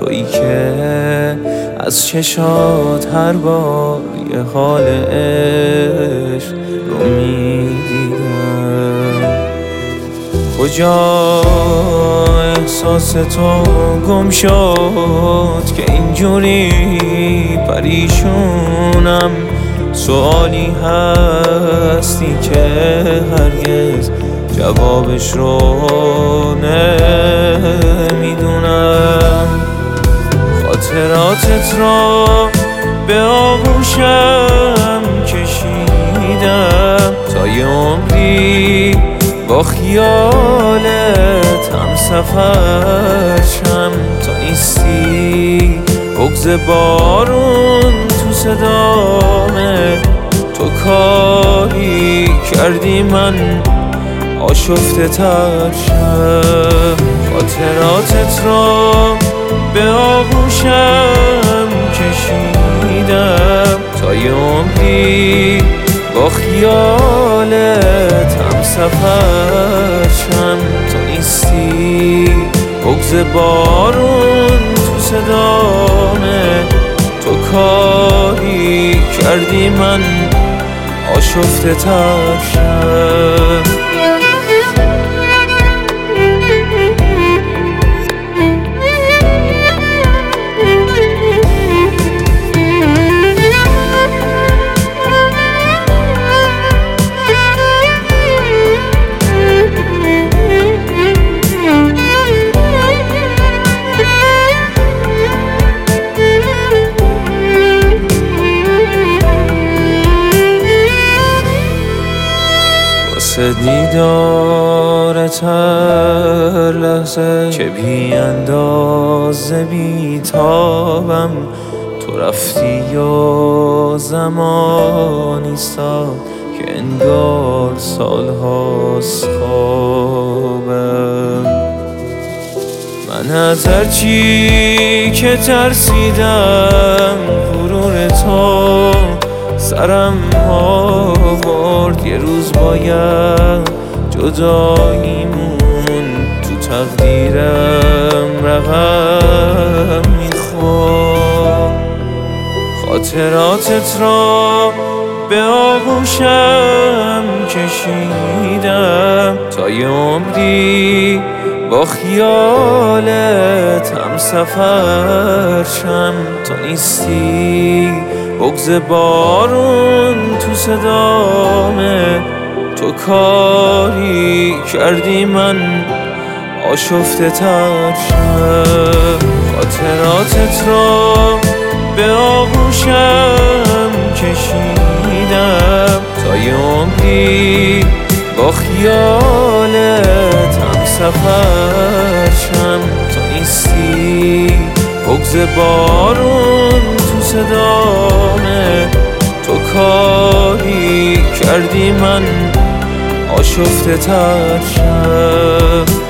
تویی که از چشات هر بار یه حال عشق رو میدیدم. کجا احساس تو گم شد که اینجوری پریشونم؟ سوالی هستی که هرگز جوابش رو نمیدونم. خاطراتت را به آغوشم کشیدم تا یه عمری با خیالت هم سفر شم. تو نیستی بغض بارون تو صدامه، تو کاری کردی من آشفته تر شم. خاطراتت را به آغوشم کشیدم تا یه عمری با خیالت هم سفر شم. تو نیستی بغض بارون تو صدامه، تو کاری کردی من آشفته تر شم. دیدارت هر لحظه که بی اندازه بی تابم، تو رفتی و زمان ایستاد که انگار سالهاست خوابم. من از هرچی که ترسیدم غرور تو سرم آورد. یه روز باید جداییمون تو تقدیرم رقم میخورد. خاطراتت را به آغوشم کشیدم تا یه عمری با خیالت هم سفر شم. تو نیستی بغض بارون تو صدامه، تو کاری کردی من آشفته تر شم. خاطراتت را به آغوشم کشیدم تا یه عمری با خیالت هم سفر شم. تو نیستی بغض بارون تو صدامه، تو کاری کردی من آشفته تر شم.